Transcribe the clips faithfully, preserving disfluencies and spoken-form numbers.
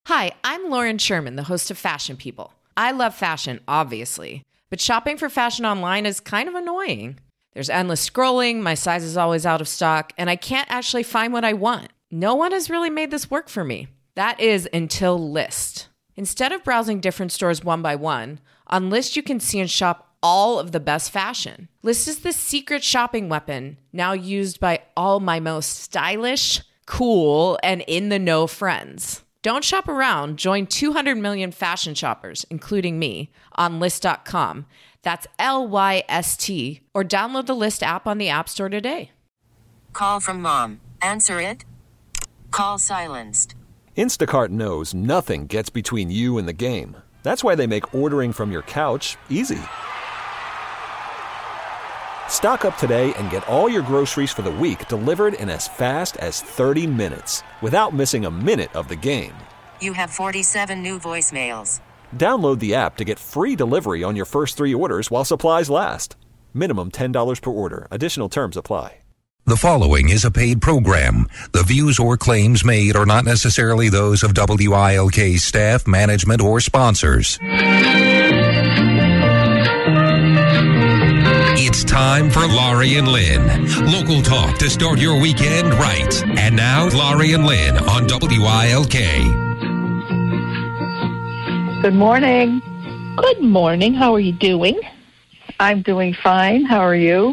Hi, I'm Lauren Sherman, the host of Fashion People. I love fashion, obviously, but shopping for fashion online is kind of annoying. There's endless scrolling, my size is always out of stock, and I can't actually find what I want. No one has really made this work for me. That is until Lyst. Instead of browsing different stores one by one, on Lyst you can see and shop all of the best fashion. Lyst is the secret shopping weapon now used by all my most stylish, cool, and in-the-know friends. Don't shop around. Join two hundred million fashion shoppers, including me, on Lyst dot com. That's L Y S T. Or download the Lyst app on the App Store today. Call from mom. Answer it. Call silenced. Instacart knows nothing gets between you and the game. That's why they make ordering from your couch easy. Stock up today and get all your groceries for the week delivered in as fast as thirty minutes without missing a minute of the game. You have forty-seven new voicemails. Download the app to get free delivery on your first three orders while supplies last. Minimum ten dollars per order. Additional terms apply. The following is a paid program. The views or claims made are not necessarily those of W I L K's staff, management, or sponsors. It's time for Laurie and Lynn. Local talk to start your weekend right. And now, Laurie and Lynn on W I L K. Good morning. Good morning. How are you doing? I'm doing fine. How are you?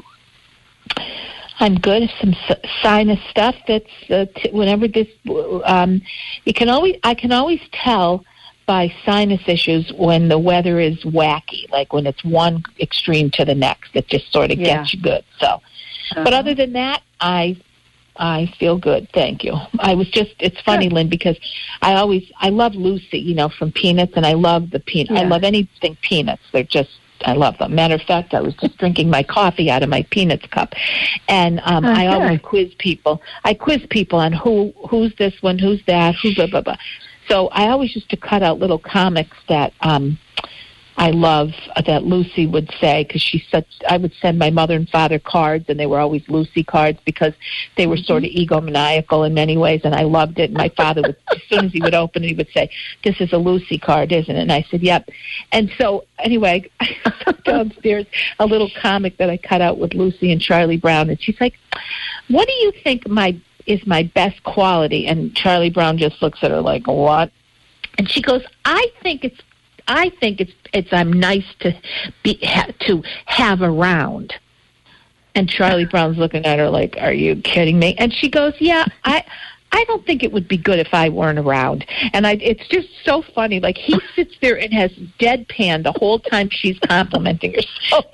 I'm good. Some sinus stuff. That's uh, t- whenever this. Um, you can always. I can always tell by sinus issues when the weather is wacky, like when it's one extreme to the next. It just sort of Yeah. gets you good. So, Uh-huh. but other than that, I I feel good. Thank you. I was just. It's funny, Good. Lynn, because I always I love Lucy, you know, from Peanuts, and I love the peanut. I Yeah. love anything Peanuts. They're just. I love them. Matter of fact, I was just drinking my coffee out of my Peanuts cup, and um, I Okay. always quiz people. I quiz people on who who's this one, who's that, who blah blah blah. So I always used to cut out little comics that um, I love uh, that Lucy would say, because she's such. I would send my mother and father cards, and they were always Lucy cards because they were sort of egomaniacal in many ways, and I loved it. And my father would, as soon as he would open it, he would say, "This is a Lucy card, isn't it?" And I said, "Yep." And so anyway, I took downstairs a little comic that I cut out with Lucy and Charlie Brown, and she's like, "What do you think my is my best quality?" And Charlie Brown just looks at her like, "What?" And she goes, "I think it's." I think it's it's I'm nice to be ha, to have around." And Charlie Brown's looking at her like, "Are you kidding me?" And she goes, "Yeah, I I don't think it would be good if I weren't around." And I it's just so funny. Like he sits there and has deadpan the whole time she's complimenting herself.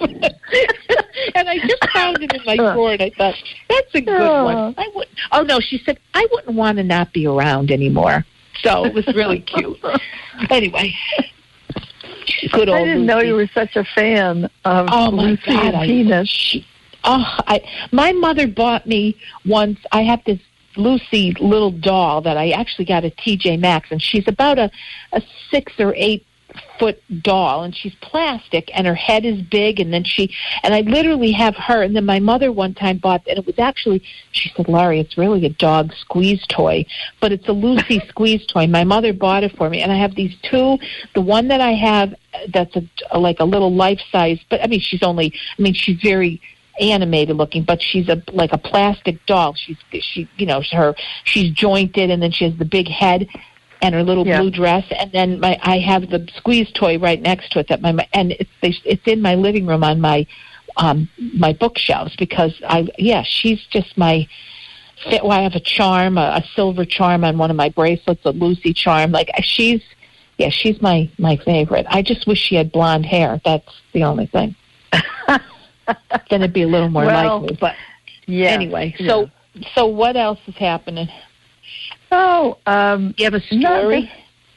And I just found it in my drawer, and I thought that's a good one. I would. Oh no, she said I wouldn't want to not be around anymore. So it was really cute. Anyway. Good old I didn't Lucy. know you were such a fan of Oh my Lucy God! and I, Peanuts. she, oh, I, my mother bought me once. I have this Lucy little doll that I actually got at T J Maxx, and she's about a a six or eight foot doll, and she's plastic, and her head is big, and then she and I literally have her. And then my mother one time bought, and it was actually, she said, "Laurie, it's really a dog squeeze toy, but it's a Lucy squeeze toy." My mother bought it for me, and I have these two. The one that I have that's a, a like a little life size, but I mean she's only, I mean she's very animated looking, but she's a like a plastic doll. She's she you know her she's jointed, and then she has the big head and her little Yeah. blue dress, and then my I have the squeeze toy right next to it that my and it's it's in my living room on my um my bookshelves, because I yeah she's just my fit. Well, I have a charm, a, a silver charm on one of my bracelets, a Lucy charm. Like she's yeah she's my my favorite. I just wish she had blonde hair. That's the only thing. Then it'd be a little more Well, like me. But Yeah. anyway, so so what else is happening? Oh, um, You have a no, story?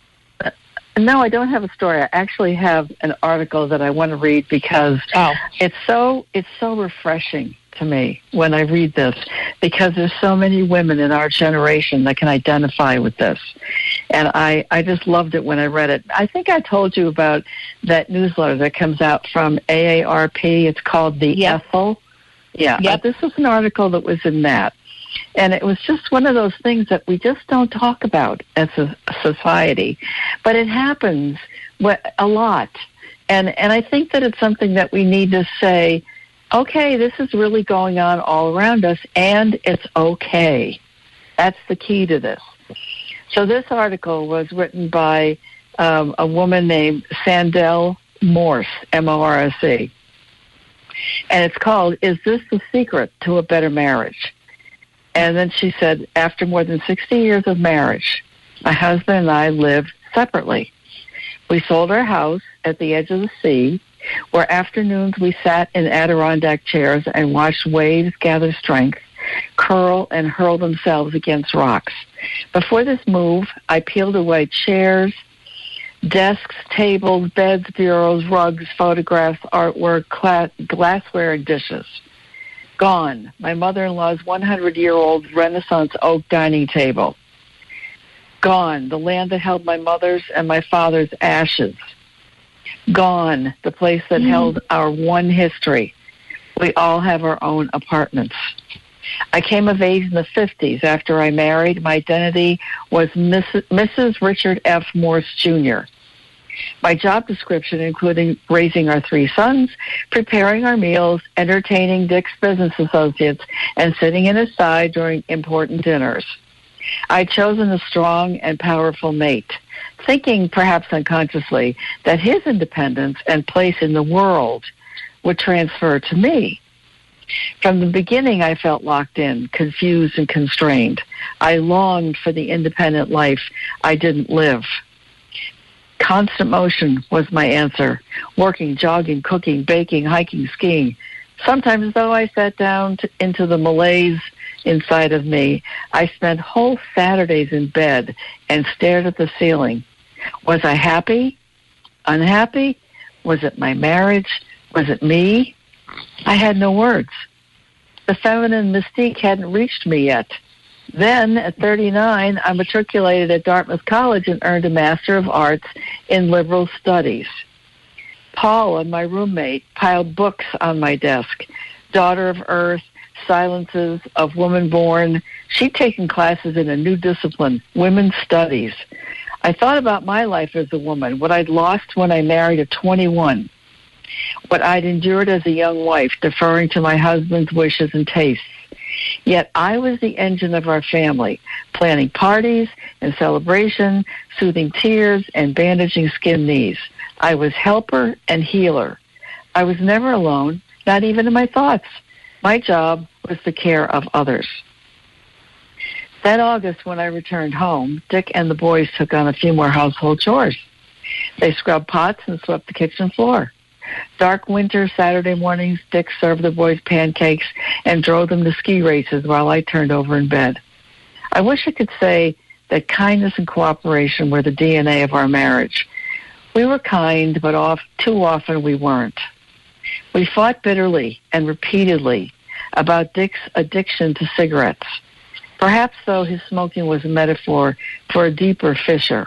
no, I don't have a story. I actually have an article that I want to read because Oh. it's so it's so refreshing to me when I read this, because there's so many women in our generation that can identify with this. And I, I just loved it when I read it. I think I told you about that newsletter that comes out from A A R P. It's called The Yep. Ethel. Yeah, Yep. uh, this was an article that was in that. And it was just one of those things that we just don't talk about as a society. But it happens a lot. And and I think that it's something that we need to say, okay, this is really going on all around us, and it's okay. That's the key to this. So this article was written by um, a woman named Sandel Morse, M O R S E. And it's called, Is This the Secret to a Better Marriage? And then she said, after more than sixty years of marriage, my husband and I lived separately. We sold our house at the edge of the sea, where afternoons we sat in Adirondack chairs and watched waves gather strength, curl and hurl themselves against rocks. Before this move, I peeled away chairs, desks, tables, beds, bureaus, rugs, photographs, artwork, cla- glassware, and dishes. Gone. My mother-in-law's one hundred-year-old Renaissance oak dining table. Gone. The land that held my mother's and my father's ashes. Gone. The place that mm. held our one history. We all have our own apartments. I came of age in the fifties. After I married, my identity was Missus Missus Richard F. Morse, Junior My job description including raising our three sons, preparing our meals, entertaining Dick's business associates, and sitting in his side during important dinners. I'd chosen a strong and powerful mate, thinking, perhaps unconsciously, that his independence and place in the world would transfer to me. From the beginning, I felt locked in, confused, and constrained. I longed for the independent life I didn't live. Constant motion was my answer. Working, jogging, cooking, baking, hiking, skiing. Sometimes, though, I sat down to, into the malaise inside of me. I spent whole Saturdays in bed and stared at the ceiling. Was I happy? Unhappy? Was it my marriage? Was it me? I had no words. The feminine mystique hadn't reached me yet. Then, at thirty-nine, I matriculated at Dartmouth College and earned a Master of Arts in Liberal Studies. Paula, my roommate, piled books on my desk. Daughter of Earth, Silences of Woman Born. She'd taken classes in a new discipline, Women's Studies. I thought about my life as a woman, what I'd lost when I married at twenty-one. What I'd endured as a young wife, deferring to my husband's wishes and tastes. Yet I was the engine of our family, planning parties and celebration, soothing tears and bandaging skinned knees. I was helper and healer. I was never alone, not even in my thoughts. My job was the care of others. That August, when I returned home, Dick and the boys took on a few more household chores. They scrubbed pots and swept the kitchen floor. Dark winter Saturday mornings, Dick served the boys pancakes and drove them to ski races while I turned over in bed. I wish I could say that kindness and cooperation were the D N A of our marriage. We were kind, but off, too often we weren't. We fought bitterly and repeatedly about Dick's addiction to cigarettes. Perhaps, though, his smoking was a metaphor for a deeper fissure.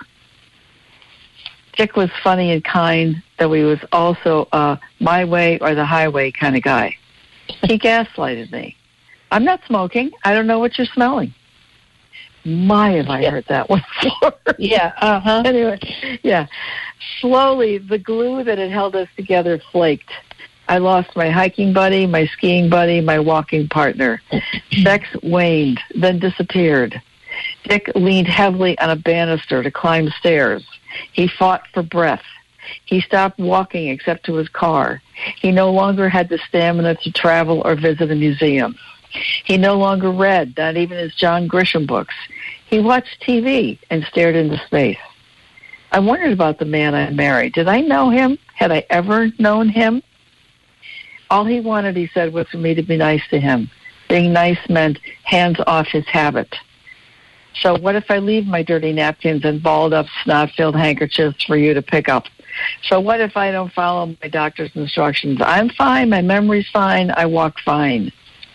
Dick was funny and kind, though he was also a my way or the highway kind of guy. He gaslighted me. I'm not smoking. I don't know what you're smelling. My, have I heard that one before. Yeah, uh-huh. Anyway, yeah. Slowly, the glue that had held us together flaked. I lost my hiking buddy, my skiing buddy, my walking partner. Sex waned, then disappeared. Dick leaned heavily on a banister to climb stairs. He fought for breath. He stopped walking except to his car. He no longer had the stamina to travel or visit a museum. He no longer read, not even his John Grisham books. He watched T V and stared into space. I wondered about the man I married. Did I know him? Had I ever known him? All he wanted, he said, was for me to be nice to him. Being nice meant hands off his habit. So what if I leave my dirty napkins and balled-up, snot-filled handkerchiefs for you to pick up? So what if I don't follow my doctor's instructions? I'm fine. My memory's fine. I walk fine.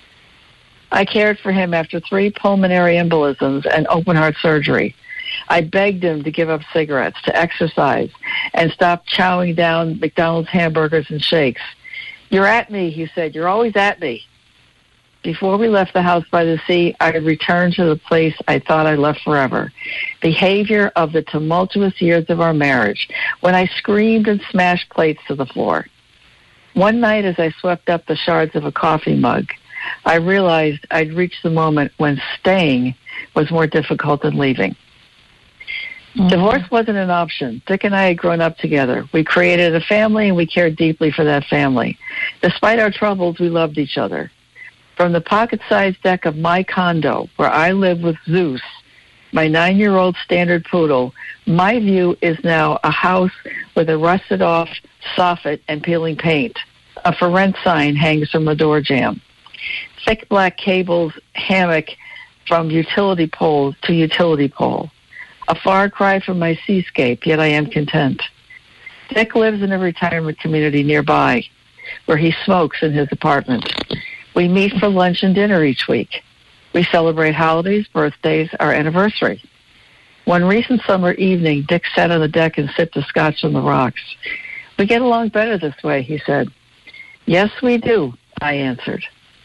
I cared for him after three pulmonary embolisms and open-heart surgery. I begged him to give up cigarettes, to exercise, and stop chowing down McDonald's hamburgers and shakes. You're at me, he said. You're always at me. Before we left the house by the sea, I returned to the place I thought I left forever. Behavior of the tumultuous years of our marriage, when I screamed and smashed plates to the floor. One night as I swept up the shards of a coffee mug, I realized I'd reached the moment when staying was more difficult than leaving. Mm-hmm. Divorce wasn't an option. Dick and I had grown up together. We created a family, and we cared deeply for that family. Despite our troubles, we loved each other. From the pocket-sized deck of my condo, where I live with Zeus, my nine-year-old standard poodle, my view is now a house with a rusted-off soffit and peeling paint. A for rent sign hangs from the door jamb. Thick black cables hammock from utility pole to utility pole. A far cry from my seascape, yet I am content. Dick lives in a retirement community nearby, where he smokes in his apartment. We meet for lunch and dinner each week. We celebrate holidays, birthdays, our anniversary. One recent summer evening, Dick sat on the deck and sipped a scotch on the rocks. We get along better this way, he said. Yes, we do, I answered.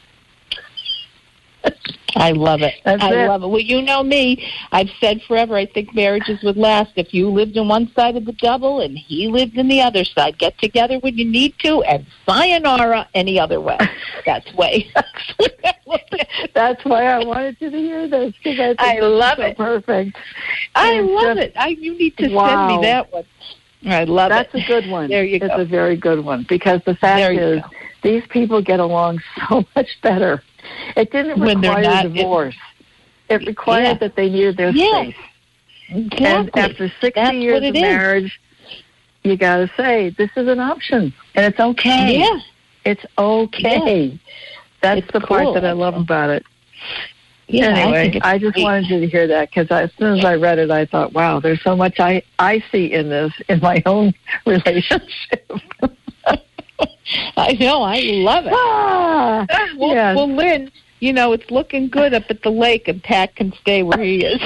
I love it. That's I it. love it. Well, you know me. I've said forever, I think marriages would last if you lived on one side of the double and he lived in the other side. Get together when you need to, and sayonara any other way. That's way. That's why I wanted you to hear this, because I think I love so it. Perfect. I And love just, it. I, you need to wow. send me that one. I love That's it. a good one. There you it's go. a very good one, because the fact There you is, go. these people get along so much better. It didn't When they're require not- divorce. It required Yeah. that they needed their Yeah. space. Exactly. And after sixty That's years what it of is. marriage, you got to say, this is an option. And it's okay. Yeah. It's okay. Yeah. That's It's the part cool. that I love about it. Yeah, I anyway, think it's I, just great. wanted you to hear that, because as soon as I read it, I thought, wow, there's so much I, I see in this in my own relationship. I know. I love it. ah, Well, yes. well, Lynn, you know, it's looking good up at the lake, and Pat can stay where he is.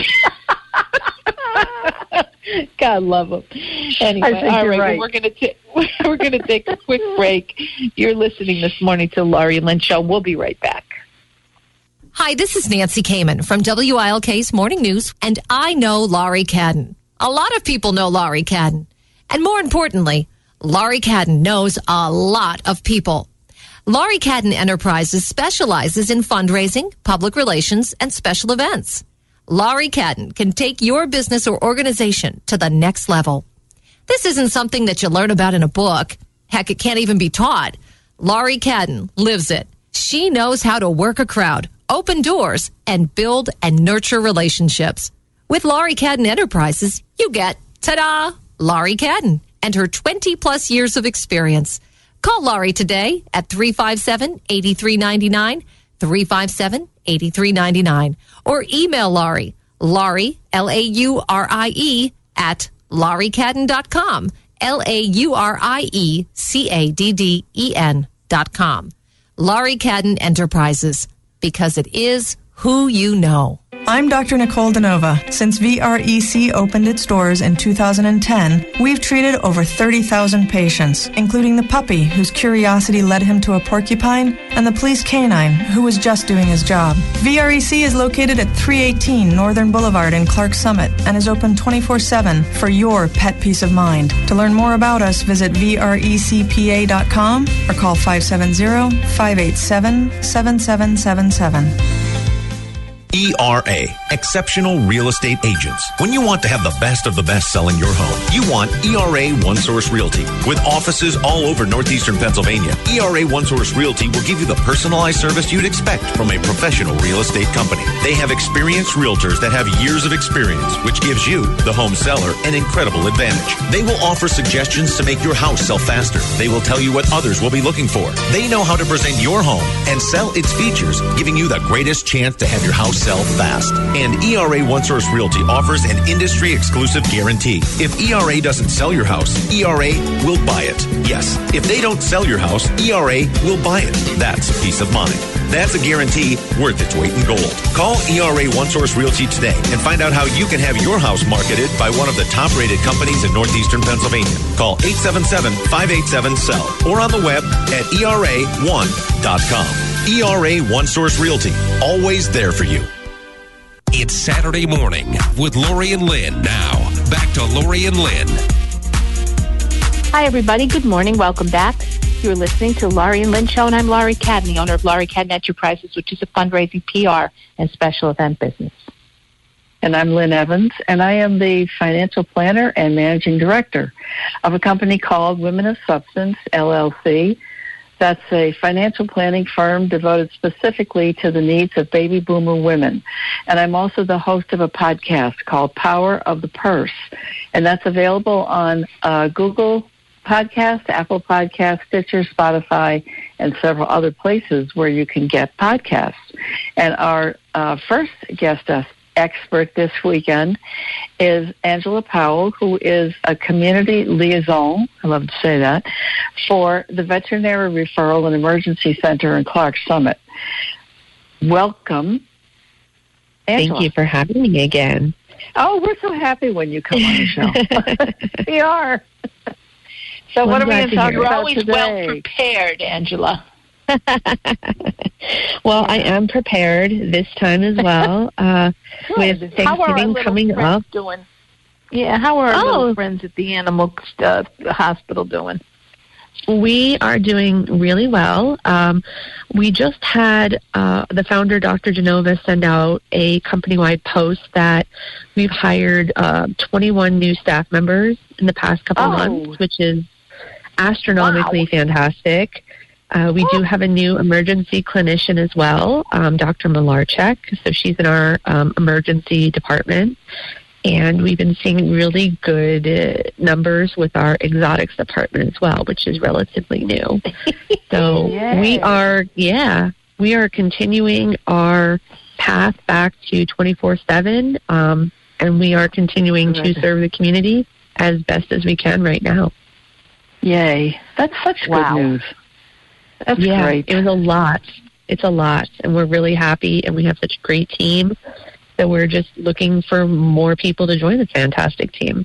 God love him. Anyway, I think all you're right, right. well, we're going to we're going to take a quick break. You're listening this morning to Laurie Lynn Show. We'll be right back. Hi, this is Nancy Kamen from W I L K's Morning News, and I know Laurie Cadden. A lot of people know Laurie Cadden. And more importantly, Laurie Cadden knows a lot of people. Laurie Cadden Enterprises specializes in fundraising, public relations, and special events. Laurie Cadden can take your business or organization to the next level. This isn't something that you learn about in a book. Heck, it can't even be taught. Laurie Cadden lives it. She knows how to work a crowd, open doors, and build and nurture relationships. With Laurie Cadden Enterprises, you get, ta-da, Laurie Cadden and her twenty-plus years of experience. Call Laurie today at three five seven, eight three nine nine, three five seven, eight three nine nine, or email Laurie, Laurie, L A U R I E, at laurie cadden dot com, L A U R I E C A D D E N dot com. Laurie Cadden Enterprises, because it is who you know. I'm Doctor Nicole DeNova. Since V R E C opened its doors in two thousand ten, we've treated over thirty thousand patients, including the puppy whose curiosity led him to a porcupine, and the police canine who was just doing his job. V R E C is located at three eighteen Northern Boulevard in Clark Summit and is open twenty-four seven for your pet peace of mind. To learn more about us, visit V R E C P A dot com or call five seven zero, five eight seven, seven seven seven seven. E R A, Exceptional Real Estate Agents. When you want to have the best of the best selling your home, you want E R A One Source Realty. With offices all over northeastern Pennsylvania, E R A One Source Realty will give you the personalized service you'd expect from a professional real estate company. They have experienced realtors that have years of experience, which gives you, the home seller, an incredible advantage. They will offer suggestions to make your house sell faster. They will tell you what others will be looking for. They know how to present your home and sell its features, giving you the greatest chance to have your house sell fast. And E R A One Source Realty offers an industry-exclusive guarantee. If E R A doesn't sell your house, E R A will buy it. Yes, if they don't sell your house, E R A will buy it. That's peace of mind. That's a guarantee worth its weight in gold. Call E R A One Source Realty today and find out how you can have your house marketed by one of the top-rated companies in northeastern Pennsylvania. Call eight seven seven, five eight seven, S E L L or on the web at E R A one dot com. E R A One Source Realty, always there for you. It's Saturday morning with Lori and Lynn. Now, back to Lori and Lynn. Hi, everybody. Good morning. Welcome back. You're listening to Laurie and Lynn Show, and I'm Laurie Cadden, the owner of Laurie Cadden Enterprises, which is a fundraising, P R, and special event business. And I'm Lynn Evans, and I am the financial planner and managing director of a company called Women of Substance, L L C. That's a financial planning firm devoted specifically to the needs of baby boomer women. And I'm also the host of a podcast called Power of the Purse, and that's available on uh, Google Podcast, Apple Podcast, Stitcher, Spotify, and several other places where you can get podcasts. And our uh, first guest uh, expert this weekend is Angela Powell, who is a community liaison, I love to say that, for the Veterinary Referral and Emergency Center in Clark Summit. Welcome, Angela. Thank you for having me again. Oh, we're so happy when you come on the show. We are. So well, what are we going to talk You're about always today? well prepared, Angela. Well, I am prepared this time as well. Uh, with Thanksgiving coming up. Doing? Yeah, how are our oh. little friends at the animal uh, hospital doing? We are doing really well. Um, we just had uh, the founder, Doctor Genova, send out a company-wide post that we've hired uh, twenty-one new staff members in the past couple oh. months, which is astronomically wow. fantastic. Uh, we do have a new emergency clinician as well, um, Doctor Malarchek. So she's in our um, emergency department. And we've been seeing really good uh, numbers with our exotics department as well, which is relatively new. So Yay. we are, yeah, we are continuing our path back to twenty-four seven, um, and we are continuing to serve the community as best as we can right now. Yay. That's such wow. good news. That's yeah, great. It was a lot. It's a lot, and we're really happy, and we have such a great team. So we're just looking for more people to join this fantastic team.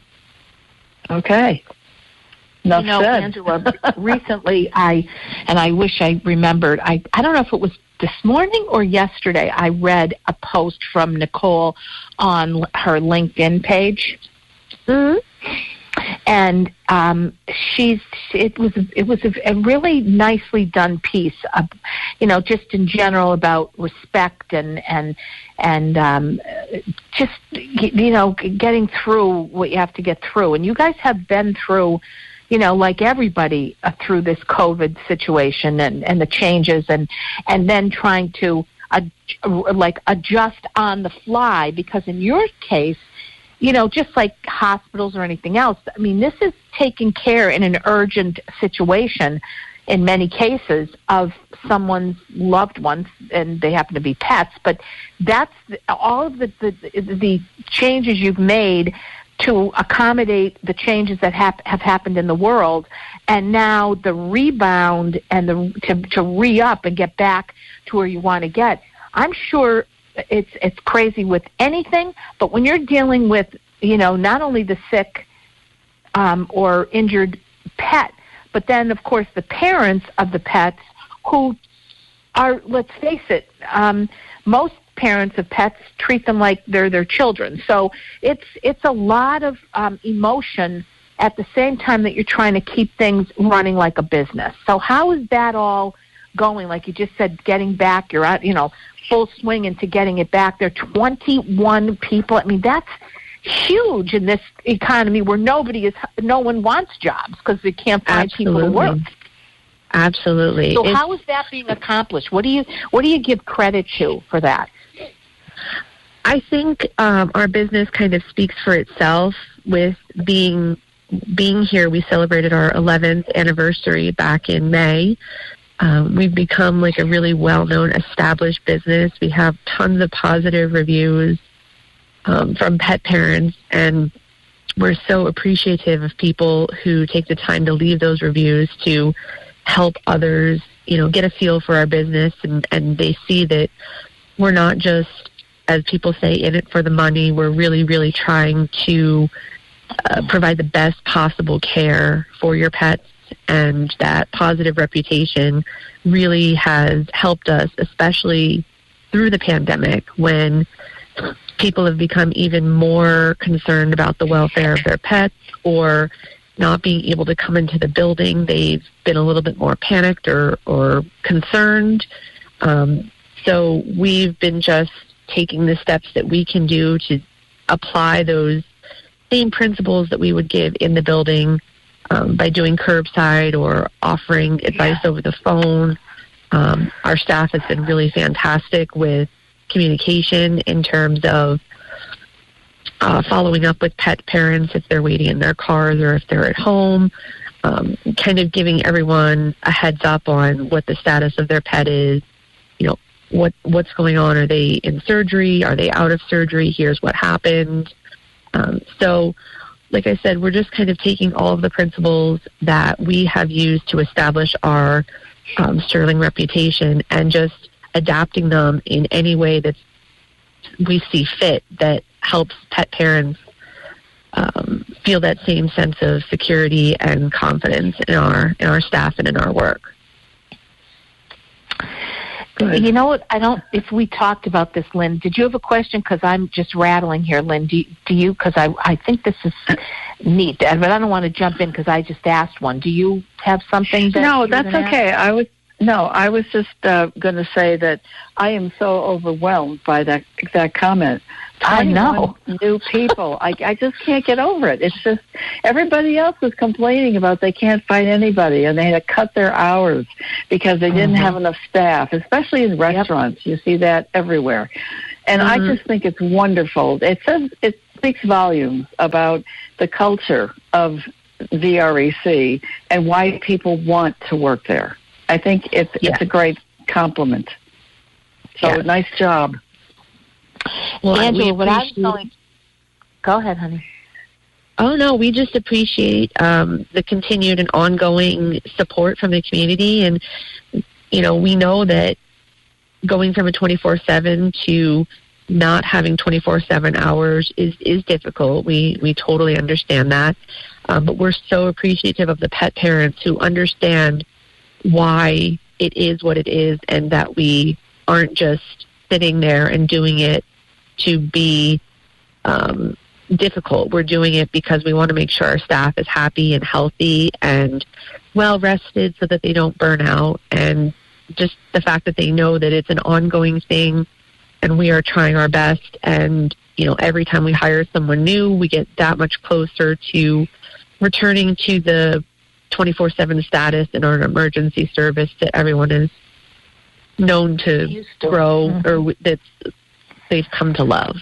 Okay. Enough you know, said. Angela, recently I, and I wish I remembered, I, I don't know if it was this morning or yesterday, I read a post from Nicole on her LinkedIn page. Mm-hmm. And um, she's it was it was a, a really nicely done piece, of, you know, just in general about respect and and and um, just you know getting through what you have to get through. And you guys have been through, you know, like everybody uh, through this COVID situation and, and the changes and and then trying to uh, like adjust on the fly, because in your case, you know, just like hospitals or anything else, I mean, this is taking care in an urgent situation in many cases of someone's loved ones, and they happen to be pets. But that's the, all of the, the the changes you've made to accommodate the changes that hap- have happened in the world, and now the rebound and the to, to re-up and get back to where you want to get. I'm sure it's it's crazy with anything, but when you're dealing with, you know, not only the sick um, or injured pet, but then, of course, the parents of the pets who are, let's face it, um, most parents of pets treat them like they're their children. So it's it's a lot of um, emotion at the same time that you're trying to keep things running like a business. So how is that all going? Like you just said, getting back, you're out, you know, full swing into getting it back. There are twenty-one people. I mean, that's huge in this economy where nobody is, no one wants jobs because they can't find Absolutely. people to work. Absolutely. So it's, how is that being accomplished? What do you what do you give credit to for that? I think um, our business kind of speaks for itself with being being here. We celebrated our eleventh anniversary back in May. Um, we've become like a really well-known, established business. We have tons of positive reviews um, from pet parents, and we're so appreciative of people who take the time to leave those reviews to help others, you know, get a feel for our business, and, and they see that we're not just, as people say, in it for the money. We're really, really trying to uh, provide the best possible care for your pets and that positive reputation really has helped us, especially through the pandemic when people have become even more concerned about the welfare of their pets or not being able to come into the building. They've been a little bit more panicked or, or concerned. Um, so we've been just taking the steps that we can do to apply those same principles that we would give in the building um, by doing curbside or offering advice over the phone. Um, our staff has been really fantastic with communication in terms of uh, following up with pet parents if they're waiting in their cars or if they're at home, um, kind of giving everyone a heads up on what the status of their pet is, you know, what what's going on. Are they in surgery? Are they out of surgery? Here's what happened. Um, so, like I said, we're just kind of taking all of the principles that we have used to establish our um, sterling reputation and just adapting them in any way that we see fit that helps pet parents um, feel that same sense of security and confidence in our in our staff and in our work. Good. You know what? I don't. If we talked about this, Lynn, did you have a question? Because I'm just rattling here, Lynn. Do you? Do you because I I think this is neat, but I don't want to jump in because I just asked one. Do you have something? That no, that's okay. I was no, I was just uh, going to say that I am so overwhelmed by that that comment. I know. New people. I, I just can't get over it. It's just everybody else is complaining about they can't find anybody and they had to cut their hours because they didn't mm-hmm. have enough staff, especially in restaurants. Yep. You see that everywhere. And mm-hmm. I just think it's wonderful. It says it speaks volumes about the culture of V R E C and why people want to work there. I think it's yeah. it's a great compliment. So yeah. nice job. Well, Angela, what I'm going... Go ahead, honey. Oh, no, we just appreciate um, the continued and ongoing support from the community. And, you know, we know that going from a twenty-four seven to not having twenty-four seven hours is, is difficult. We, we totally understand that. Um, but we're so appreciative of the pet parents who understand why it is what it is and that we aren't just sitting there and doing it to be um, difficult. We're doing it because we want to make sure our staff is happy and healthy and well rested so that they don't burn out, and just the fact that they know that it's an ongoing thing and we are trying our best. And, you know, every time we hire someone new, we get that much closer to returning to the twenty-four seven status in our emergency service that everyone is known to grow mm-hmm. or that they've come to love.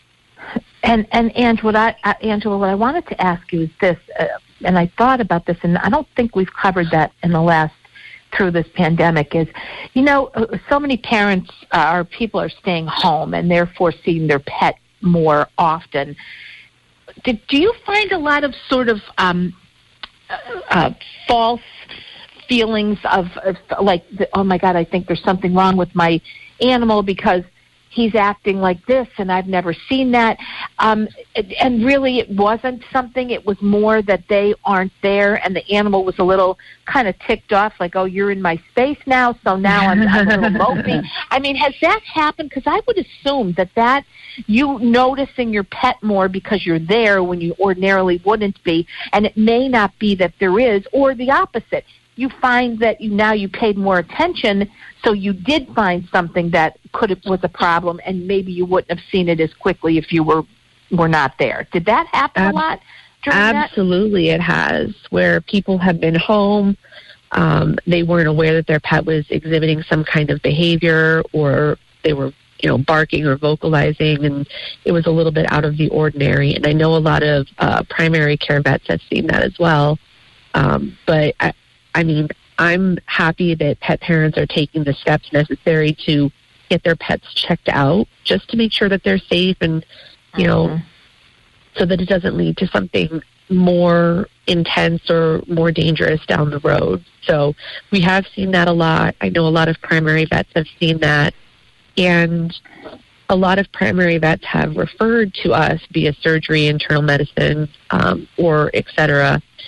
And and and what I uh, Angela, what I wanted to ask you is this, uh, and I thought about this, and I don't think we've covered that in the last through this pandemic. Is you know, uh, so many parents uh, or people are staying home and therefore seeing their pet more often. Did, do you find a lot of sort of um, uh, uh, false feelings of, of like, oh my God, I think there's something wrong with my animal because he's acting like this and I've never seen that. Um, and really it wasn't something, it was more that they aren't there and the animal was a little kind of ticked off like, oh, you're in my space now, so now I'm, I'm a little mopey. I mean, has that happened? Because I would assume that that you noticing your pet more because you're there when you ordinarily wouldn't be, and it may not be that there is, or the opposite. You find that you now you paid more attention, so you did find something that could have, was a problem, and maybe you wouldn't have seen it as quickly if you were were not there. Did that happen Ab- a lot? Absolutely, that? It has. Where people have been home, um, they weren't aware that their pet was exhibiting some kind of behavior, or they were, you know, barking or vocalizing, and it was a little bit out of the ordinary. And I know a lot of uh, primary care vets have seen that as well. Um, but I, I mean, I'm happy that pet parents are taking the steps necessary to get their pets checked out just to make sure that they're safe and, you know, mm-hmm. so that it doesn't lead to something more intense or more dangerous down the road. So we have seen that a lot. I know a lot of primary vets have seen that. And a lot of primary vets have referred to us via surgery, internal medicine, um, or et cetera,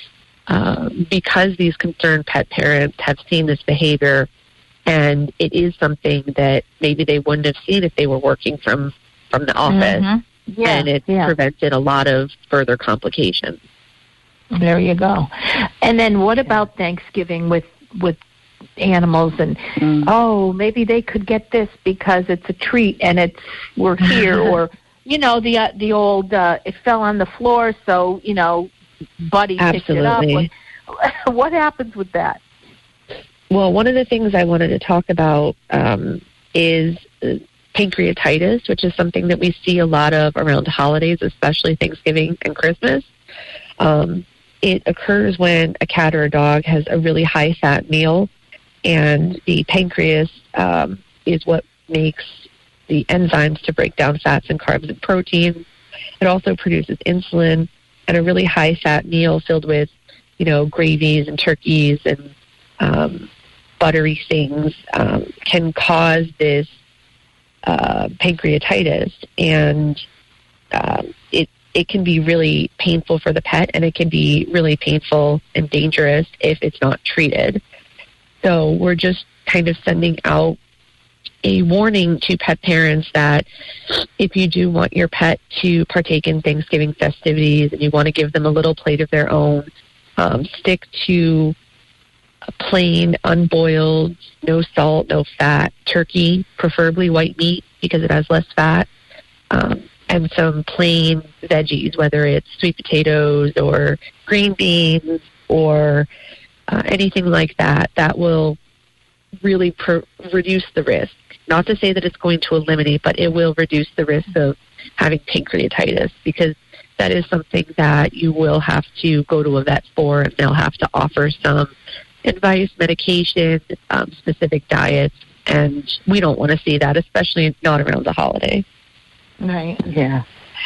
uh, because these concerned pet parents have seen this behavior, and it is something that maybe they wouldn't have seen if they were working from, from the office. Mm-hmm. Yeah, and it yeah. prevented a lot of further complications. There you go. And then what about Thanksgiving with with animals and mm. oh, maybe they could get this because it's a treat and it's we're here, or you know the uh, the old uh, it fell on the floor, so you know Buddy picked it up. What, what happens with that? Well, one of the things I wanted to talk about um, is pancreatitis, which is something that we see a lot of around holidays, especially Thanksgiving and Christmas. Um, it occurs when a cat or a dog has a really high-fat meal, and the pancreas um, is what makes the enzymes to break down fats and carbs and proteins. It also produces insulin, and a really high-fat meal filled with, you know, gravies and turkeys and um, buttery things um, can cause this uh, pancreatitis, and um, it it can be really painful for the pet, and it can be really painful and dangerous if it's not treated. So we're just kind of sending out a warning to pet parents that if you do want your pet to partake in Thanksgiving festivities and you want to give them a little plate of their own, um, stick to a plain, unboiled, no salt, no fat turkey, preferably white meat because it has less fat, um, and some plain veggies, whether it's sweet potatoes or green beans or uh, anything like that, that will really per- reduce the risk. Not to say that it's going to eliminate, but it will reduce the risk of having pancreatitis, because that is something that you will have to go to a vet for, and they'll have to offer some advice, medication, um, specific diets, and we don't want to see that, especially not around the holiday. Right. Yeah.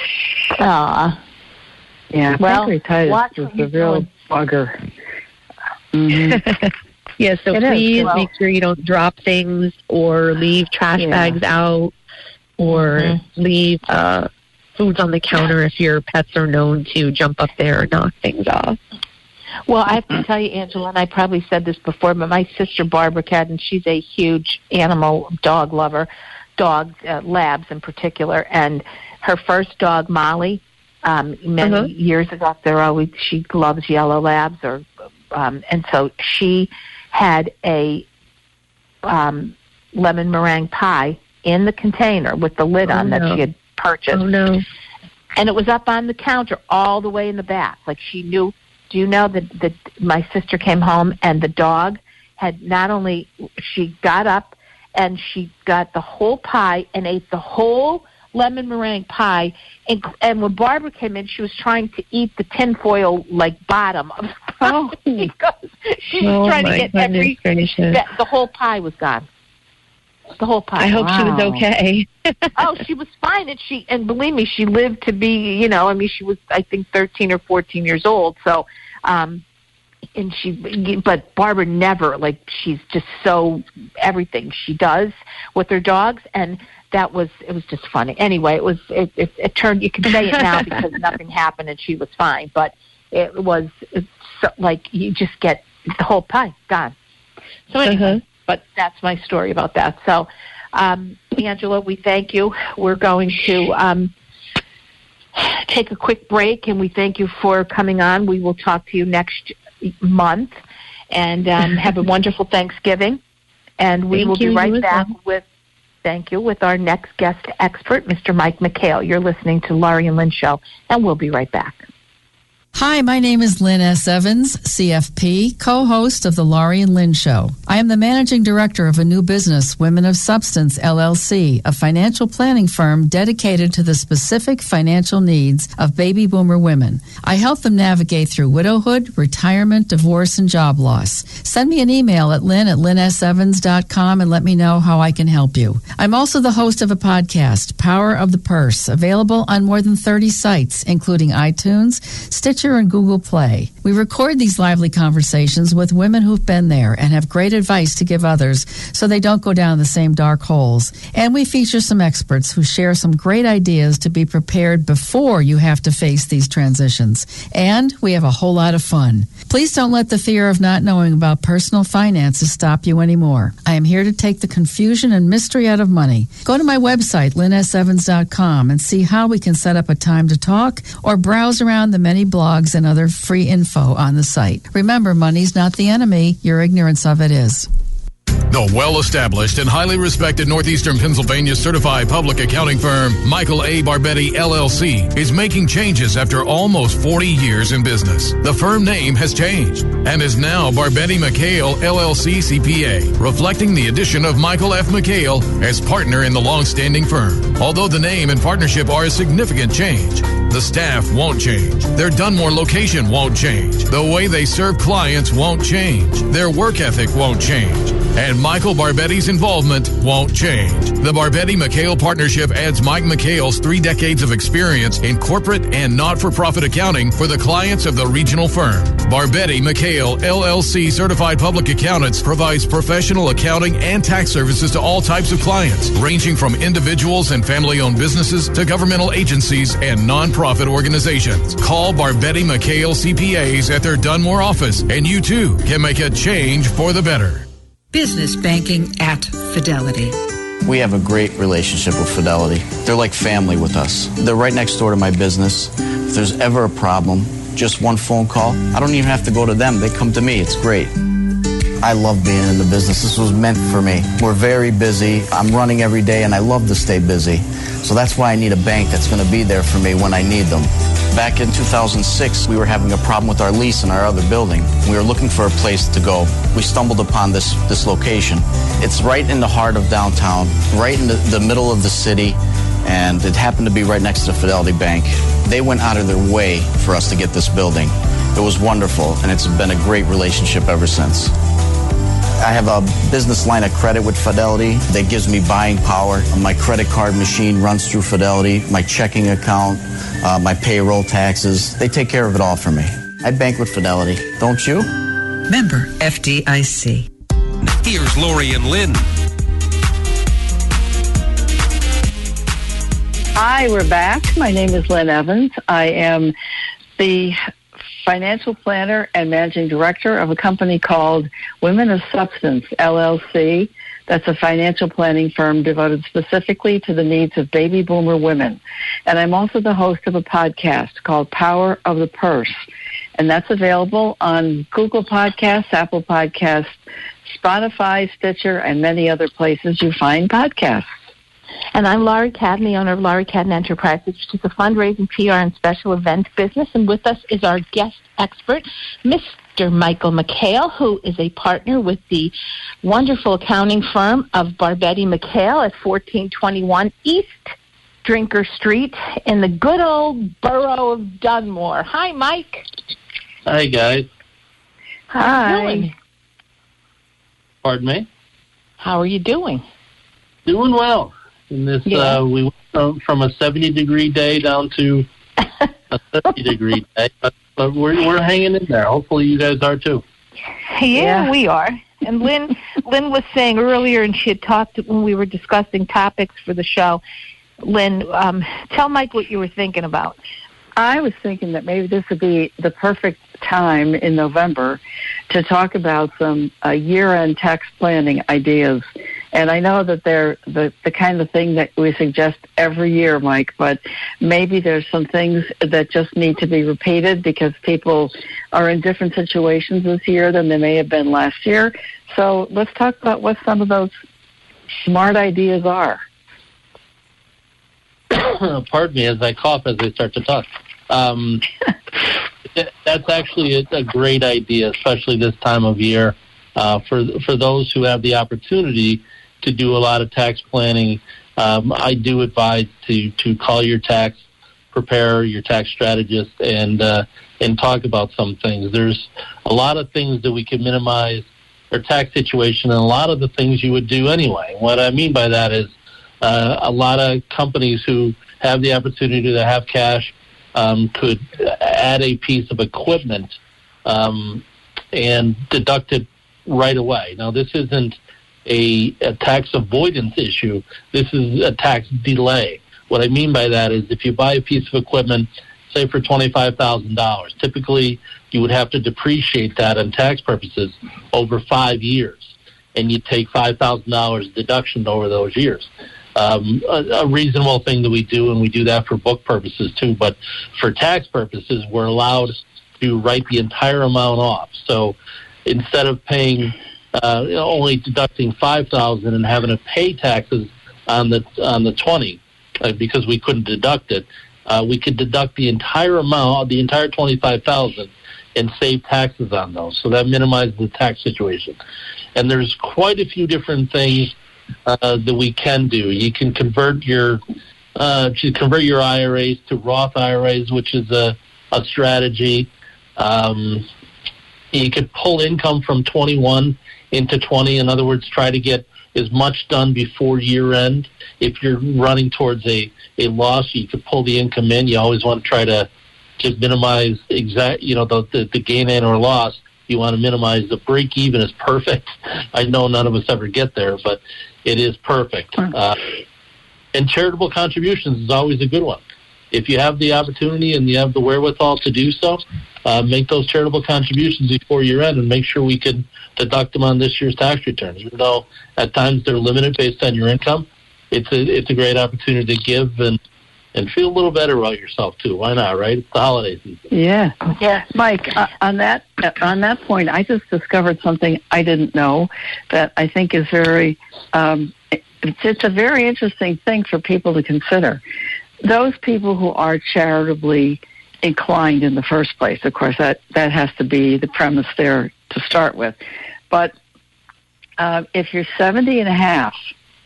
Aw. Yeah, well, pancreatitis is a real doing. bugger. Mm-hmm. Yeah, so it please well, make sure you don't drop things or leave trash yeah. bags out or mm-hmm. leave uh, foods on the counter if your pets are known to jump up there or knock things off. Well, I have to tell you, Angela, and I probably said this before, but my sister Barbara Cadden, she's a huge animal dog lover, dogs, uh, labs in particular, and her first dog, Molly, um, many uh-huh. years ago, they're always, she loves yellow labs, or um, and so she had a um, lemon meringue pie in the container with the lid oh, on no. that she had purchased. Oh, no. And it was up on the counter all the way in the back. Like she knew, do you know that, that my sister came home and the dog had not only, she got up and she got the whole pie and ate the whole lemon meringue pie. And, and when Barbara came in, she was trying to eat the tinfoil, like, bottom of the pie oh. because she was oh trying to get every, the, the whole pie was gone. The whole pie. I hope wow. she was okay. Oh, she was fine, and she and believe me, she lived to be, you know, I mean, she was, I think, thirteen or fourteen years old. So, um, and she, but Barbara never, like, she's just so everything she does with her dogs, and that was, it was just funny. Anyway, it was, it, it, it turned. You can say it now because nothing happened and she was fine, but it was it's so, like you just get the whole pie gone. So anyway. Uh-huh. But that's my story about that. So, um, Angela, we thank you. We're going to um, take a quick break, and we thank you for coming on. We will talk to you next month, and um, have a wonderful Thanksgiving. And we thank will you, be right back well. with, thank you, with our next guest expert, Mister Mike McHale. You're listening to Laurie and Lynn Show, and we'll be right back. Hi, my name is Lynn S. Evans, C F P, co-host of The Laurie and Lynn Show. I am the managing director of a new business, Women of Substance, L L C, a financial planning firm dedicated to the specific financial needs of baby boomer women. I help them navigate through widowhood, retirement, divorce, and job loss. Send me an email at lynn at lynn s evans dot com and let me know how I can help you. I'm also the host of a podcast, Power of the Purse, available on more than thirty sites, including iTunes, Stitcher, Stitcher and Google Play. We record these lively conversations with women who've been there and have great advice to give others so they don't go down the same dark holes. And we feature some experts who share some great ideas to be prepared before you have to face these transitions. And we have a whole lot of fun. Please don't let the fear of not knowing about personal finances stop you anymore. I am here to take the confusion and mystery out of money. Go to my website, lynn s evans dot com, and see how we can set up a time to talk or browse around the many blogs and other free info on the site. Remember, money's not the enemy. Your ignorance of it is. The well-established and highly respected Northeastern Pennsylvania certified public accounting firm Michael A. Barbetti, L L C, is making changes after almost forty years in business. The firm name has changed and is now Barbetti McHale, L L C C P A, reflecting the addition of Michael F. McHale as partner in the long-standing firm. Although the name and partnership are a significant change, the staff won't change. Their Dunmore location won't change. The way they serve clients won't change. Their work ethic won't change. And Michael Barbetti's involvement won't change. The Barbetti-McHale partnership adds Mike McHale's three decades of experience in corporate and not-for-profit accounting for the clients of the regional firm. Barbetti-McHale, L L C certified public accountants provides professional accounting and tax services to all types of clients, ranging from individuals and family-owned businesses to governmental agencies and non-profit organizations. Call Barbetti-McHale C P As at their Dunmore office, and you too can make a change for the better. Business banking at Fidelity. We have a great relationship with Fidelity. They're like family with us. They're right next door to my business. If there's ever a problem, just one phone call, I don't even have to go to them. They come to me. It's great. I love being in the business. This was meant for me. We're very busy. I'm running every day, and I love to stay busy. So that's why I need a bank that's going to be there for me when I need them. Back in two thousand six, we were having a problem with our lease in our other building. We were looking for a place to go. We stumbled upon this, this location. It's right in the heart of downtown, right in the, the middle of the city, and it happened to be right next to the Fidelity Bank. They went out of their way for us to get this building. It was wonderful, and it's been a great relationship ever since. I have a business line of credit with Fidelity that gives me buying power. My credit card machine runs through Fidelity, my checking account, uh, my payroll taxes. They take care of it all for me. I bank with Fidelity. Don't you? Member F D I C. Here's Lori and Lynn. Hi, we're back. My name is Lynn Evans. I am the financial planner and managing director of a company called Women of Substance, L L C. That's a financial planning firm devoted specifically to the needs of baby boomer women. And I'm also the host of a podcast called Power of the Purse. And that's available on Google Podcasts, Apple Podcasts, Spotify, Stitcher, and many other places you find podcasts. And I'm Laurie Cadden, the owner of Laurie Cadden Enterprises, which is a fundraising, P R, and special events business. And with us is our guest expert, Mister Michael McHale, who is a partner with the wonderful accounting firm of Barbetti McHale at fourteen twenty-one East Drinker Street in the good old borough of Dunmore. Hi, Mike. Hi, guys. How are you doing? Pardon me? How are you doing? Doing well. In this, Yeah. uh, we went from, from a seventy-degree day down to a thirty-degree day, but, but we're we're hanging in there. Hopefully, you guys are too. Yeah, Yeah. we are. And Lynn, Lynn was saying earlier, and she had talked when we were discussing topics for the show. Lynn, um, tell Mike what you were thinking about. I was thinking that maybe this would be the perfect time in November to talk about some uh, year-end tax planning ideas. And I know that they're the, the kind of thing that we suggest every year, Mike, but maybe there's some things that just need to be repeated because people are in different situations this year than they may have been last year. So let's talk about what some of those smart ideas are. Pardon me as I cough as I start to talk. Um, that's actually a, a great idea, especially this time of year, uh, for for those who have the opportunity to do a lot of tax planning. Um, I do advise to to call your tax preparer, your tax strategist, and uh, and talk about some things. There's a lot of things that we can minimize our tax situation, and a lot of the things you would do anyway. What I mean by that is uh, a lot of companies who have the opportunity to have cash um, could add a piece of equipment um, and deduct it right away. Now, this isn't a, a tax avoidance issue. This is a tax delay. What I mean by that is if you buy a piece of equipment, say for twenty-five thousand dollars, typically you would have to depreciate that on tax purposes over five years, and you take five thousand dollars deduction over those years. Um, a, a reasonable thing that we do, and we do that for book purposes too, but for tax purposes, we're allowed to write the entire amount off. So instead of paying, uh, only deducting five thousand dollars and having to pay taxes on the on the twenty, uh, because we couldn't deduct it, uh, we could deduct the entire amount, the entire twenty-five thousand dollars, and save taxes on those. So that minimizes the tax situation. And there's quite a few different things uh, that we can do. You can convert your uh, to convert your I R As to Roth I R As, which is a, a strategy. Um, you could pull income from twenty-one into twenty. In other words, try to get as much done before year end. If you're running towards a, a loss, you could pull the income in. You always want to try to to minimize exact, you know, the, the, the gain and or loss. You want to minimize the break even is perfect. I know none of us ever get there, but it is perfect. Uh, and charitable contributions is always a good one. If you have the opportunity and you have the wherewithal to do so, uh, make those charitable contributions before year end and make sure we can deduct them on this year's tax returns. Even though at times they're limited based on your income, it's a, it's a great opportunity to give and And feel a little better about yourself too. Why not? Right? It's the holiday season. Yeah, yeah. Mike, uh, on that uh, on that point, I just discovered something I didn't know that I think is very. Um, it's, it's a very interesting thing for people to consider. Those people who are charitably inclined in the first place, of course, that that has to be the premise there to start with. But uh, if you're seventy and a half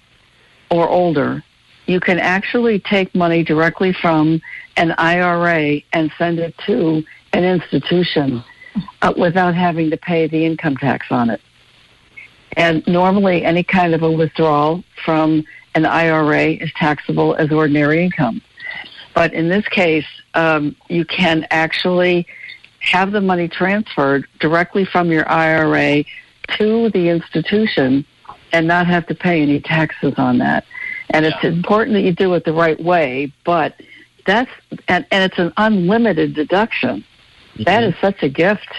or older, you can actually take money directly from an I R A and send it to an institution uh, without having to pay the income tax on it. And normally any kind of a withdrawal from an I R A is taxable as ordinary income. But in this case, um, you can actually have the money transferred directly from your I R A to the institution and not have to pay any taxes on that. And it's important that you do it the right way, but that's, and, and it's an unlimited deduction. Mm-hmm. That is such a gift.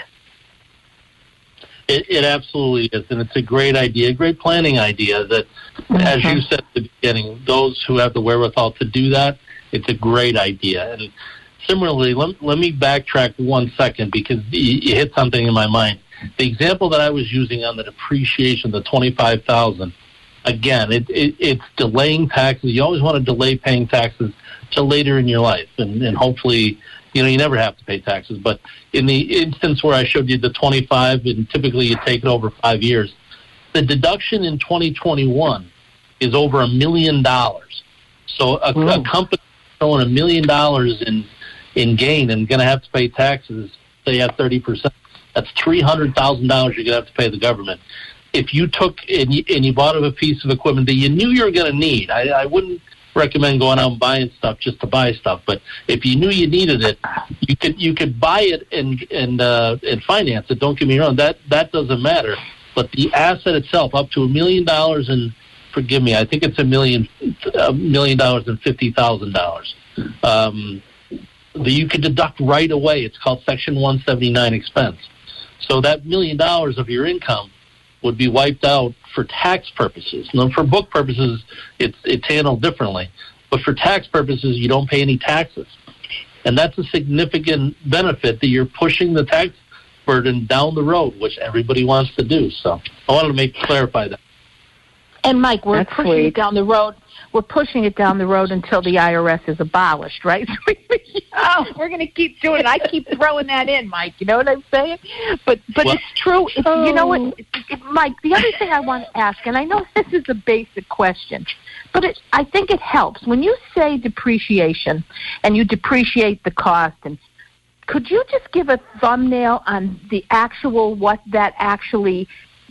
It, it absolutely is, and it's a great idea, a great planning idea that, mm-hmm. as you said at the beginning, those who have the wherewithal to do that, it's a great idea. And similarly, let, let me backtrack one second because you, you hit something in my mind. The example that I was using on the depreciation, the twenty-five thousand dollars, again, it, it, it's delaying taxes. You always want to delay paying taxes till later in your life, and, and hopefully, you know, you never have to pay taxes. But in the instance where I showed you the twenty-five, and typically you take it over five years, the deduction in twenty twenty-one is over a million dollars. So a, a company throwing a million dollars in in gain and going to have to pay taxes, say at thirty percent. That's three hundred thousand dollars you're going to have to pay the government. If you took and you, and you bought a piece of equipment that you knew you were going to need, I, I wouldn't recommend going out and buying stuff just to buy stuff. But if you knew you needed it, you could you could buy it and and uh, and finance it. Don't get me wrong, that that doesn't matter. But the asset itself, up to a million dollars, and forgive me, I think it's a million a million dollars and fifty thousand dollars. Um, that you could deduct right away. It's called Section one seventy-nine expense. So that million dollars of your income would be wiped out for tax purposes. Now, for book purposes, it's it's handled differently. But for tax purposes, you don't pay any taxes. And that's a significant benefit that you're pushing the tax burden down the road, which everybody wants to do. So I wanted to make clarify that. And, Mike, we're That's pushing sweet. it down the road. We're pushing it down the road until the I R S is abolished, right? Oh, we're going to keep doing it. I keep throwing that in, Mike. You know what I'm saying? But but Well- it's true. It's, Oh. You know what, it, it, Mike? The other thing I want to ask, and I know this is a basic question, but it, I think it helps when you say depreciation and you depreciate the cost. And could you just give a thumbnail on the actual what that actually?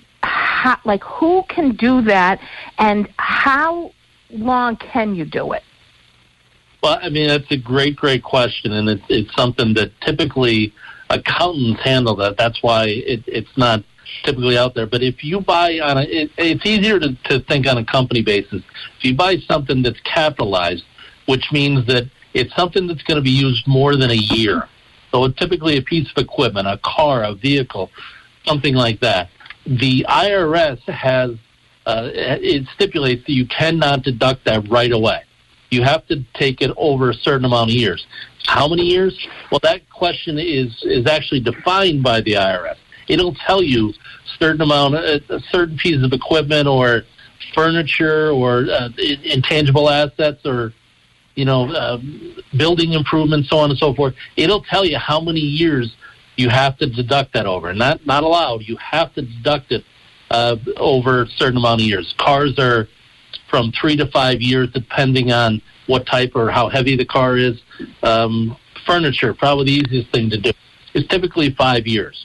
How, like who can do that, and how long can you do it? Well, I mean, that's a great, great question, and it's, it's something that typically accountants handle that. That's why it, it's not typically out there. But if you buy on a, it, it's easier to, to think on a company basis. If you buy something that's capitalized, which means that it's something that's going to be used more than a year. So it's typically a piece of equipment, a car, a vehicle, something like that. The I R S has, uh, it stipulates that you cannot deduct that right away. You have to take it over a certain amount of years. How many years? Well, that question is, is actually defined by the I R S. It'll tell you a certain amount, a certain piece of equipment or furniture or uh, intangible assets or, you know, uh, building improvements, so on and so forth. It'll tell you how many years you have to deduct that over. Not not allowed. You have to deduct it uh, over a certain amount of years. Cars are from three to five years, depending on what type or how heavy the car is. Um, furniture, probably the easiest thing to do, is typically five years.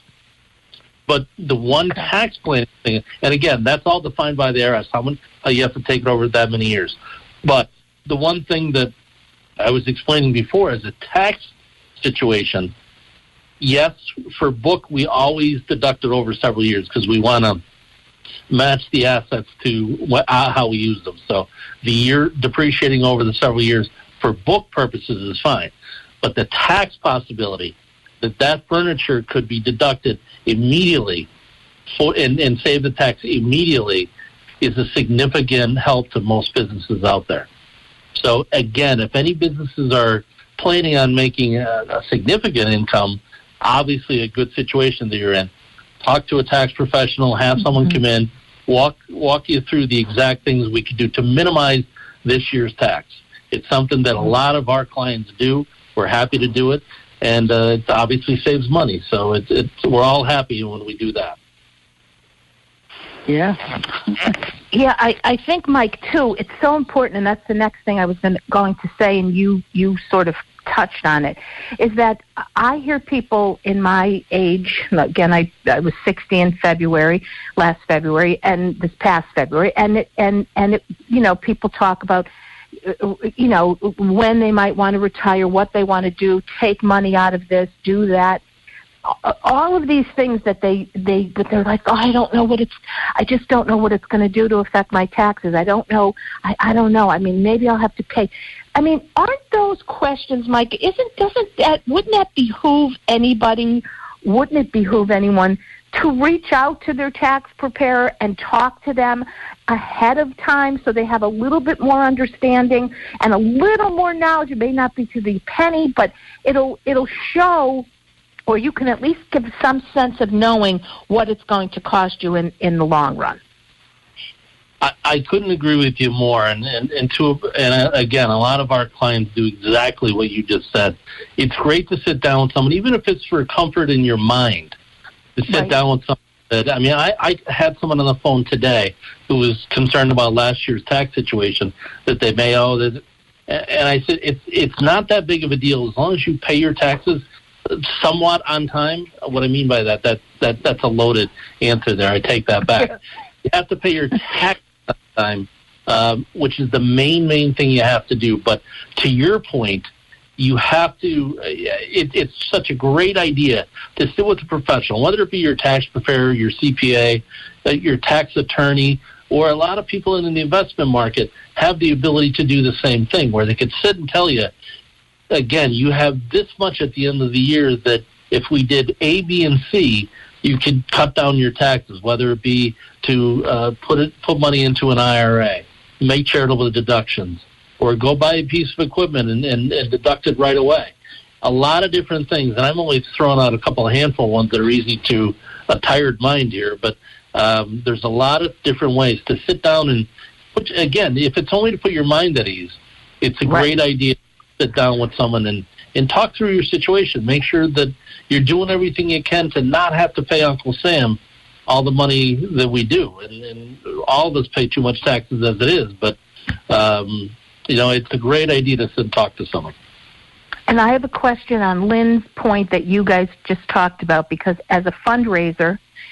But the one tax planning thing, and again, that's all defined by the I R S, how, many, how you have to take it over that many years. But the one thing that I was explaining before is a tax situation. Yes, for book, we always deduct it over several years because we want to match the assets to what, uh, how we use them. So the year depreciating over the several years for book purposes is fine. But the tax possibility that that furniture could be deducted immediately for, and, and save the tax immediately is a significant help to most businesses out there. So again, if any businesses are planning on making a, a significant income, obviously a good situation that you're in. Talk to a tax professional, have someone come in, walk walk you through the exact things we could do to minimize this year's tax. It's something that a lot of our clients do. We're happy to do it, and uh, it obviously saves money. So it's, it's, we're all happy when we do that. Yeah. Yeah, I, I think, Mike, too, it's so important, and that's the next thing I was gonna, going to say, and you, you sort of touched on it, is that I hear people in my age, again, I, I was sixty in February, last February, and this past February, and it, and, and it, you know, people talk about, you know, when they might want to retire, what they want to do, take money out of this, do that. All of these things that they, they, but they're like, oh, I don't know what it's, I just don't know what it's going to do to affect my taxes. I don't know. I, I don't know. I mean, maybe I'll have to pay. I mean, aren't those questions, Mike, isn't, doesn't that, wouldn't that behoove anybody, wouldn't it behoove anyone to reach out to their tax preparer and talk to them ahead of time so they have a little bit more understanding and a little more knowledge? It may not be to the penny, but it'll, it'll show, or you can at least give some sense of knowing what it's going to cost you in, in the long run. I, I couldn't agree with you more. And, and, and, to, and again, a lot of our clients do exactly what you just said. It's great to sit down with someone, even if it's for comfort in your mind, to sit right. down with someone. That, I mean, I, I had someone on the phone today who was concerned about last year's tax situation, that they may owe. That, and I said, it's, it's not that big of a deal. As long as you pay your taxes somewhat on time. What I mean by that, that, that that's a loaded answer there. I take that back. You have to pay your tax on time, um, which is the main, main thing you have to do. But to your point, you have to, it, it's such a great idea to sit with a professional, whether it be your tax preparer, your C P A, your tax attorney, or a lot of people in the investment market have the ability to do the same thing, where they could sit and tell you, again, you have this much at the end of the year that if we did A, B, and C, you could cut down your taxes, whether it be to uh, put it, put money into an I R A, make charitable deductions, or go buy a piece of equipment and, and, and deduct it right away. A lot of different things, and I'm only throwing out a couple of handful ones that are easy to a tired mind here, but um, there's a lot of different ways to sit down and, which, again, if it's only to put your mind at ease, it's a right. great idea. Sit down with someone and, and talk through your situation. Make sure that you're doing everything you can to not have to pay Uncle Sam all the money that we do. And, and all of us pay too much taxes as it is. But, um, you know, it's a great idea to sit and talk to someone. And I have a question on Lynn's point that you guys just talked about, because as a fundraiser,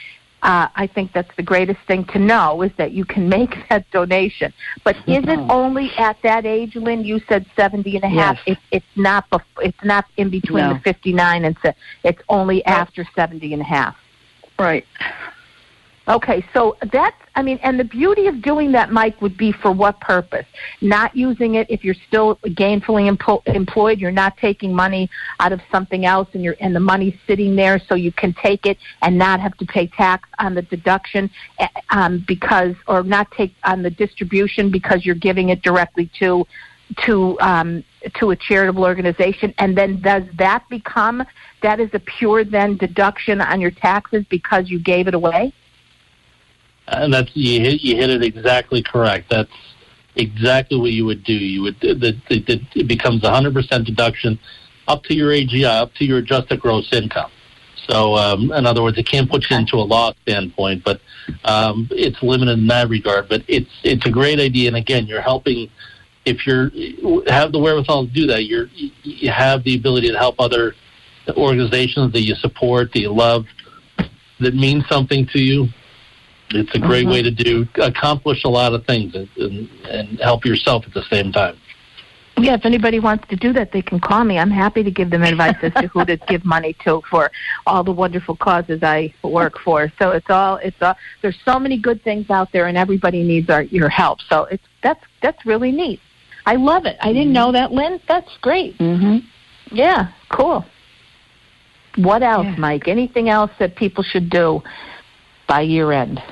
Uh, I think that's the greatest thing to know, is that you can make that donation. But is it only at that age, Lynn? You said seventy and a half. Yes. It, it's not. Bef- it's not in between No. the fifty-nine and se- it's only after seventy and a half. Right. Okay, so that's, I mean, and the beauty of doing that, Mike, would be for what purpose? Not using it if you're still gainfully empo- employed, you're not taking money out of something else, and you're and the money's sitting there, so you can take it and not have to pay tax on the deduction, um, because, or not take on the distribution because you're giving it directly to to um, to a charitable organization. And then does that become, that is a pure then deduction on your taxes because you gave it away? And that's you hit you hit it exactly correct. That's exactly what you would do. You would the, the, the, it becomes a hundred percent deduction up to your A G I, up to your adjusted gross income. So, um, in other words, it can't put you into a loss standpoint, but um, it's limited in that regard. But it's it's a great idea, and again, you're helping. If you have the wherewithal to do that, you're you have the ability to help other organizations that you support, that you love, that mean something to you. It's a great Mm-hmm. way to do accomplish a lot of things and, and, and help yourself at the same time. Yeah, if anybody wants to do that, they can call me. I'm happy to give them advice as to who to give money to for all the wonderful causes I work for. So it's all it's all, there's so many good things out there, and everybody needs our your help. So it's that's that's really neat. I love it. I didn't know that, Lynn. That's great. Mm-hmm. Yeah, cool. What else, Yeah. Mike? Anything else that people should do by year end?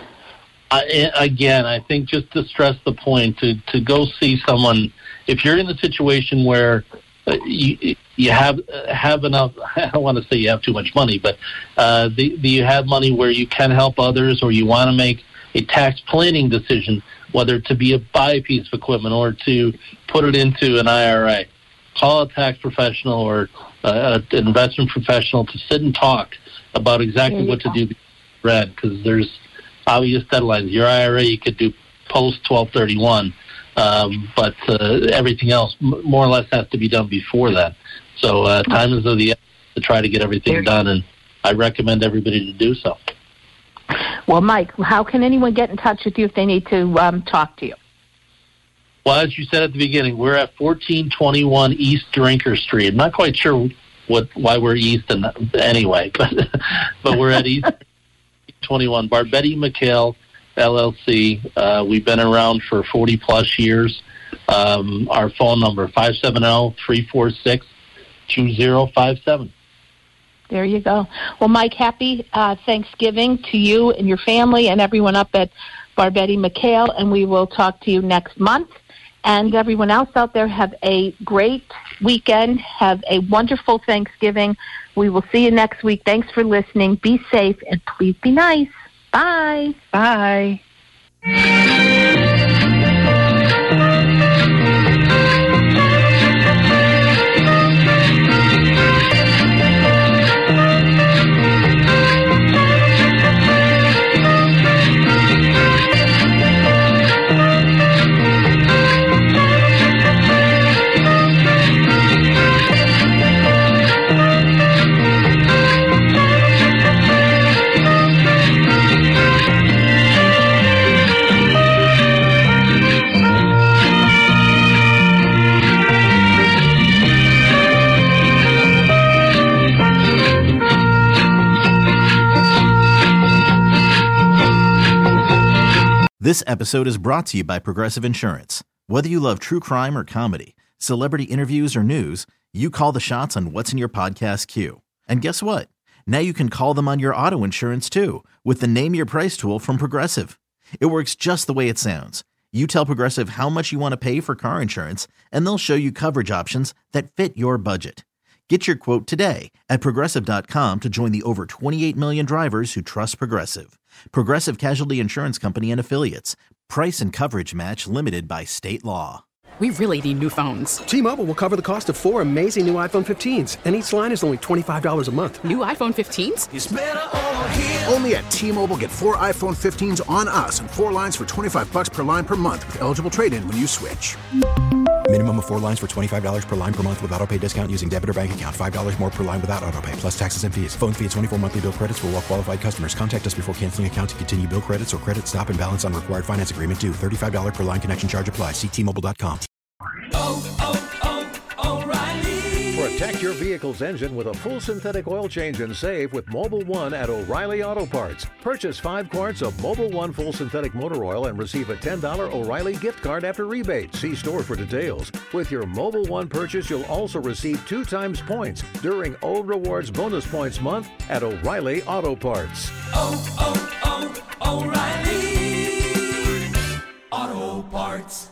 I, again, I think just to stress the point, to, to go see someone, if you're in a situation where uh, you you have have enough, I don't want to say you have too much money, but uh, the, the, you have money where you can help others, or you want to make a tax planning decision, whether to be a buy a piece of equipment or to put it into an I R A. Call a tax professional or uh, an investment professional to sit and talk about exactly what to do red, because there's obvious deadlines. Your I R A you could do post twelve thirty-one, um, but uh, everything else m- more or less has to be done before that. So uh, time is of the essence to try to get everything done, and I recommend everybody to do so. Well, Mike, how can anyone get in touch with you if they need to um, talk to you? Well, as you said at the beginning, we're at fourteen twenty-one East Drinker Street. I'm not quite sure what why we're east and anyway, but but we're at East twenty-one. Barbetti McHale, L L C. Uh, we've been around for forty plus years. Um, our phone number, five seven zero, three four six, two zero five seven. There you go. Well, Mike, happy uh, Thanksgiving to you and your family and everyone up at Barbetti McHale, and we will talk to you next month. And everyone else out there, have a great weekend. Have a wonderful Thanksgiving. We will see you next week. Thanks for listening. Be safe, and please be nice. Bye. Bye. This episode is brought to you by Progressive Insurance. Whether you love true crime or comedy, celebrity interviews or news, you call the shots on what's in your podcast queue. And guess what? Now you can call them on your auto insurance too with the Name Your Price tool from Progressive. It works just the way it sounds. You tell Progressive how much you want to pay for car insurance, and they'll show you coverage options that fit your budget. Get your quote today at Progressive dot com to join the over twenty-eight million drivers who trust Progressive. Progressive Casualty Insurance Company and Affiliates. Price and coverage match limited by state law. We really need new phones. T-Mobile will cover the cost of four amazing new iPhone fifteens, and each line is only twenty-five dollars a month. New iPhone fifteens? It's better over here. Only at T-Mobile, get four iPhone fifteens on us and four lines for twenty-five bucks per line per month with eligible trade-in when you switch. Minimum of four lines for twenty-five dollars per line per month with autopay discount using debit or bank account. five dollars more per line without autopay, plus taxes and fees. Phone fee at twenty-four monthly bill credits for well qualified customers. Contact us before canceling account to continue bill credits or credit stop and balance on required finance agreement due. thirty-five dollars per line connection charge applies. See T Mobile dot com. Oh, oh, oh, O'Reilly. Protect your vehicle's engine with a full synthetic oil change and save with Mobil one at O'Reilly Auto Parts. Purchase five quarts of Mobil one full synthetic motor oil and receive a ten dollars O'Reilly gift card after rebate. See store for details. With your Mobil one purchase, you'll also receive two times points during O Rewards Bonus Points Month at O'Reilly Auto Parts. Oh, oh, oh, O'Reilly Auto Parts.